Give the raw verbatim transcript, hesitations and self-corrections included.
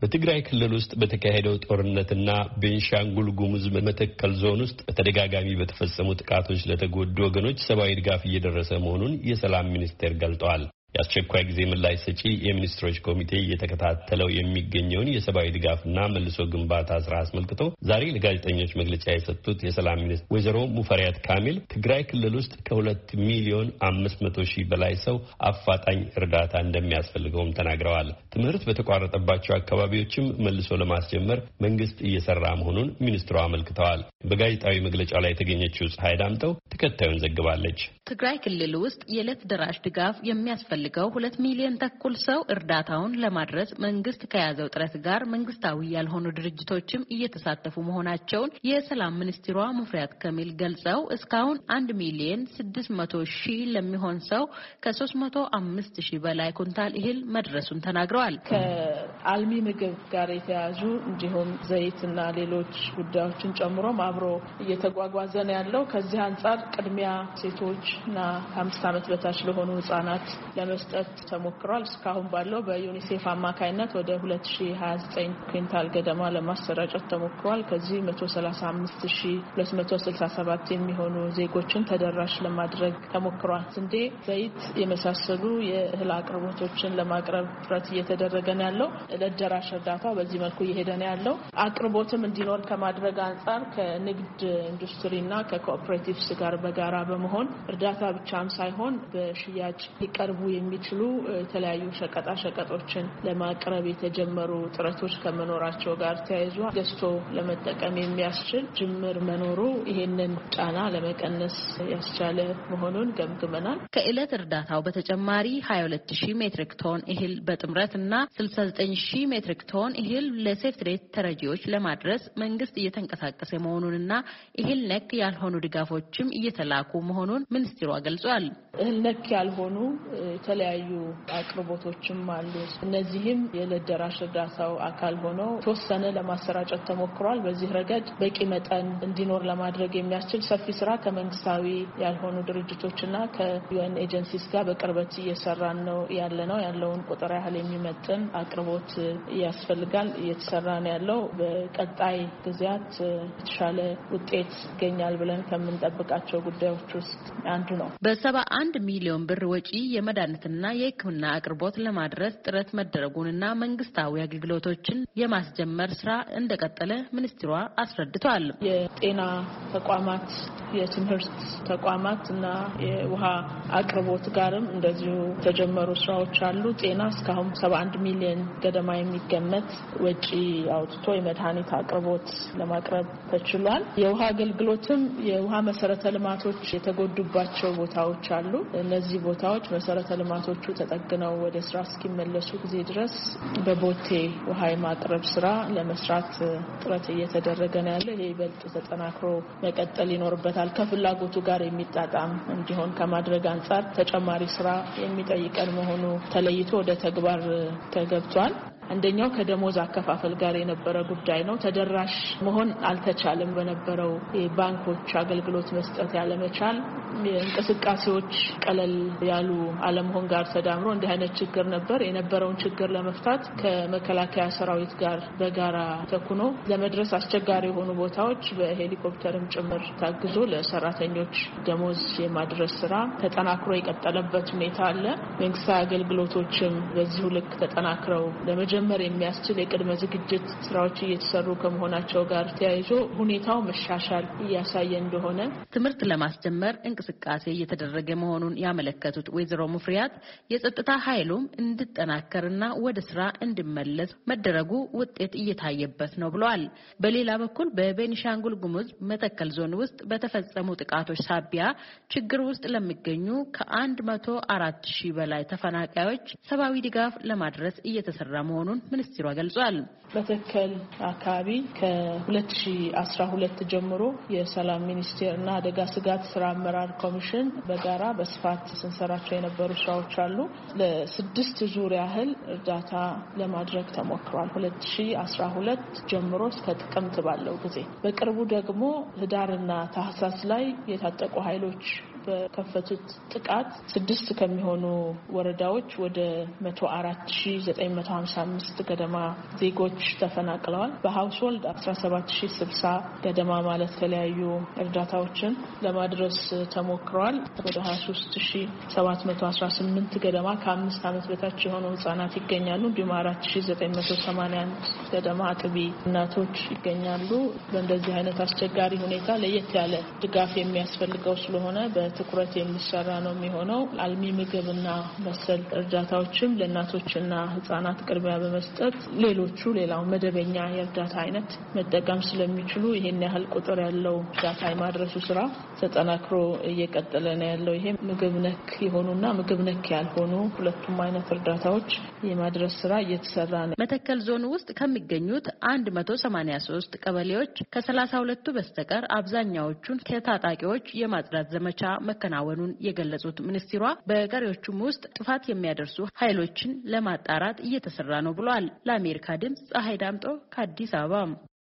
በትግራይ ክልል ውስጥ በተካሄደው ጦርነትና ቤንሻንጉል ጉሙዝ መተከል ዞን ውስጥ በተደጋጋሚ በተፈጸሙ ጥቃቶች ለተጎዱ ወገኖች ሰብአዊ ድጋፍ እየደረሰ መሆኑን የሰላም ሚኒስቴር ገልጧል። የአስቸኳይ ጊዜ ምላሽ ሰጪ የሚኒስትሮች ኮሚቴ እየተከታተለው የሚገኘውን የሰብአዊ ድጋፍና መልሶ ግንባታ ስራ አስመልክቶ ዛሬ ለጋዜጠኞች መግለጫ የሰጡት የሰላም ሚኒስትር ወይዘሮ ሙፈሪያት ካሚል ትግራይ ክልል ውስጥ ከሁለት ሚሊዮን አምስት መቶ ሺህ በላይ ሰው አፋጣኝ እርዳታ እንደሚያስፈልገውም ተናግረዋል። ትምህርት በተቋረጠባቸው አካባቢዎችም መልሶ ለማስጀመር መንግስት እየሰራ መሆኑን ሚኒስትሩ አመልክተዋል። በጋዜጣዊ መግለጫ ላይ የተገኘችው ፀሐይ ዳምጠው ተከታዩን ዘግባለች። ትግራይ ክልል ውስጥ የዕለት ደራሽ ድጋፍ የሚያስፈልገው ሁለት ሚሊዮን ተኩል ሰው እርዳታውን ለማድረስ መንግስት ከያዘው ጥረት ጋር መንግስታዊ ያልሆኑ ድርጅቶችም እየተሳተፉ መሆናቸውን የሰላም ሚኒስትሯ ሙፈሪያት ካሚል ገልጸው እስካሁን አንድ ሚሊዮን ስድስት መቶ ሺህ ለሚሆን ሰው ከሶስት መቶ አምስት ሺህ በላይ ኩንታል እህል መድረሱን ተናግረዋል። ከአልሚ ምግብ ጋር የተያዙ እንዲሁም ዘይትና ሌሎች ጉዳዮችን ጨምሮ አብሮ እየተጓጓዘ ነው ያለው። ከዚህ አንጻር ቅድሚያ ሴቶችና ከአምስት ዓመት በታች ለሆኑ ህጻናት ለመስጠት ተሞክሯል። እስካሁን ባለው በዩኒሴፍ አማካይነት ወደ ሁለት ሺህ ሀያ ዘጠኝ ኩንታል ገደማ ለማሰራጨት ተሞክሯል። ከዚህ መቶ ሰላሳ አምስት ሺህ ሁለት መቶ ስልሳ ሰባት የሚሆኑ ዜጎችን ተደራሽ ለማድረግ ተሞክሯል። ስንዴ፣ ዘይት የመሳሰሉ የእህል አቅርቦቶችን ለማቅረብ ጥረት እየተደረገ ነው ያለው። ለደራሽ እርዳታው በዚህ መልኩ እየሄደ ነው ያለው። አቅርቦትም እንዲኖር ከማድረግ አንጻር ከንግድ ኢንዱስትሪና ከኮኦፐሬቲቭስ ጋር በጋራ በመሆን እርዳታ ብቻም ሳይሆን በሽያጭ ሊቀርቡ የሚችሉ የተለያዩ ሸቀጣ ሸቀጦችን ለማቅረብ የተጀመሩ ጥረቶች ከመኖራቸው ጋር ተያይዞ ገዝቶ ለመጠቀም የሚያስችል ጅምር መኖሩ ይሄንን ጫና ለመቀነስ ያስቻለ መሆኑን ገምግመናል። ከዕለት እርዳታው በተጨማሪ ሀያ ሁለት ሺህ ሜትሪክ ቶን እህል በጥምረትና ስልሳ ዘጠኝ ሺህ ሜትሪክ ቶን እህል ለሴፍትሬት ተረጂዎች ለማድረስ መንግስት እየተንቀሳቀሰ መሆኑንና እህል ነክ ያልሆኑ ድጋፎችም እየተላኩ መሆኑን ሚኒስትሯ ገልጿል። እህል ነክ ያልሆኑ የተለያዩ አቅርቦቶችም አሉ። እነዚህም የለደራሽ እርዳታው አካል ሆነው ተወሰነ ለማሰራጨት ተሞክሯል። በዚህ ረገድ በቂ መጠን እንዲኖር ለማድረግ የሚያስችል ሰፊ ስራ ከመንግስታዊ ያልሆኑ ድርጅቶችና ከዩኤን ኤጀንሲስ ጋር በቅርበት እየሰራን ነው ያለነው። ያለውን ቁጥር ያህል የሚመጥን አቅርቦት ያስፈልጋል፣ እየተሰራ ነው ያለው። በቀጣይ ጊዜያት የተሻለ ውጤት ይገኛል ብለን ከምንጠብቃቸው ጉዳዮች ውስጥ አንዱ ነው። በሰባ አንድ ሚሊዮን ብር ወጪ የመድኃኒትና የሕክምና አቅርቦት ለማድረስ ጥረት መደረጉንና መንግስታዊ አገልግሎቶችን የማስጀመር ስራ እንደቀጠለ ሚኒስትሯ አስረድተዋል። የጤና ተቋማት፣ የትምህርት ተቋማት እና የውሃ አቅርቦት ጋርም እንደዚሁ የተጀመሩ ስራዎች አሉ። ጤና እስካሁን ሰባ አንድ ሚሊዮን ገደማ የሚገመት ወጪ አውጥቶ የመድኃኒት አቅርቦት ለማቅረብ ተችሏል። የውሃ አገልግሎትም የውሃ መሰረተ ልማቶች የተጎዱባቸው ቦታዎች አሉ። እነዚህ ቦታዎች መሰረተ ልማቶቹ ተጠግነው ወደ ስራ እስኪመለሱ ጊዜ ድረስ በቦቴ ውሃ የማቅረብ ስራ ለመስራት ጥረት እየተደረገ ነው ያለው። ይሄ ይበልጥ ተጠናክሮ መቀጠል ይኖርበታል። ከፍላጎቱ ጋር የሚጣጣም እንዲሆን ከማድረግ አንጻር ተጨማሪ ስራ የሚጠይቀን መሆኑ ተለይቶ ወደ ተግባር ተገብቷል። አንደኛው ከደሞዝ አከፋፈል ጋር የነበረ ጉዳይ ነው። ተደራሽ መሆን አልተቻለም። በነበረው የባንኮች አገልግሎት መስጠት ያለመቻል፣ እንቅስቃሴዎች ቀለል ያሉ አለመሆን ጋር ተዳምሮ እንዲህ አይነት ችግር ነበር። የነበረውን ችግር ለመፍታት ከመከላከያ ሰራዊት ጋር በጋራ ተኩኖ ለመድረስ አስቸጋሪ የሆኑ ቦታዎች በሄሊኮፕተርም ጭምር ታግዞ ለሰራተኞች ደሞዝ የማድረስ ስራ ተጠናክሮ የቀጠለበት ሁኔታ አለ። መንግስታዊ አገልግሎቶችም በዚሁ ልክ ተጠናክረው ለመጀመር የሚያስችል የቅድመ ዝግጅት ስራዎች እየተሰሩ ከመሆናቸው ጋር ተያይዞ ሁኔታው መሻሻል እያሳየ እንደሆነ ትምህርት ለማስጀመር እንቅስቃሴ እየተደረገ መሆኑን ያመለከቱት ወይዘሮ ሙፈሪያት የጸጥታ ኃይሉም እንዲጠናከርና ወደ ስራ እንዲመለስ መደረጉ ውጤት እየታየበት ነው ብለዋል። በሌላ በኩል በቤኒሻንጉል ጉሙዝ መተከል ዞን ውስጥ በተፈጸሙ ጥቃቶች ሳቢያ ችግር ውስጥ ለሚገኙ ከአንድ መቶ አራት ሺህ በላይ ተፈናቃዮች ሰብአዊ ድጋፍ ለማድረስ እየተሰራ መሆኑን ሚኒስትሯ ገልጿል። መተከል አካባቢ ከሁለት ሺህ አስራ ሁለት ጀምሮ የሰላም ሚኒስቴርና አደጋ ስጋት ስራ አመራር ኮሚሽን በጋራ በስፋት ስንሰራቸው የነበሩ ስራዎች አሉ። ለስድስት ዙር ያህል እርዳታ ለማድረግ ተሞክሯል። ሁለት ሺህ አስራ ሁለት ጀምሮ እስከ ጥቅምት ባለው ጊዜ። በቅርቡ ደግሞ ህዳርና ታህሳስ ላይ የታጠቁ ኃይሎች በከፈቱት ጥቃት ስድስት ከሚሆኑ ወረዳዎች ወደ መቶ አራት ሺህ ዘጠኝ መቶ ሃምሳ አምስት ገደማ ዜጎች ተፈናቅለዋል። በሃውስሆልድ አስራ ሰባት ሺህ ስልሳ ገደማ ማለት ተለያዩ እርዳታዎችን ለማድረስ ተሞክሯል። ወደ ሀያ ሶስት ሺህ ሰባት መቶ አስራ ስምንት ገደማ ከአምስት ዓመት በታች የሆኑ ህጻናት ይገኛሉ። እንዲሁም አራት ሺህ ዘጠኝ መቶ ሰማንያ አንድ ገደማ አጥቢ እናቶች ይገኛሉ። በእንደዚህ አይነት አስቸጋሪ ሁኔታ ለየት ያለ ድጋፍ የሚያስፈልገው ስለሆነ በትኩረት የሚሰራ ነው የሚሆነው። አልሚ ምግብና መሰል እርዳታዎችም ለእናቶችና ህጻናት ቅድሚያ በመስጠት ሌሎቹ ሌላው መደበኛ የእርዳታ አይነት መጠቀም ስለሚችሉ ይሄን ያህል ቁጥር ያለው እርዳታ የማድረሱ ስራ ተጠናክሮ እየቀጠለ ነው ያለው። ይሄ ምግብ ነክ የሆኑና ምግብ ነክ ያልሆኑ ሁለቱም አይነት እርዳታዎች የማድረስ ስራ እየተሰራ ነው። መተከል ዞን ውስጥ ከሚገኙት አንድ መቶ ሰማንያ ሶስት ቀበሌዎች ከሰላሳ ሁለቱ በስተቀር አብዛኛዎቹን ከታጣቂዎች የማጽዳት ዘመቻ መከናወኑን የገለጹት ሚኒስትሯ በቀሪዎቹም ውስጥ ጥፋት የሚያደርሱ ኃይሎችን ለማጣራት እየተሰራ ነው ብለዋል። ለአሜሪካ ድምጽ ፀሐይ ዳምጦ ከአዲስ አበባ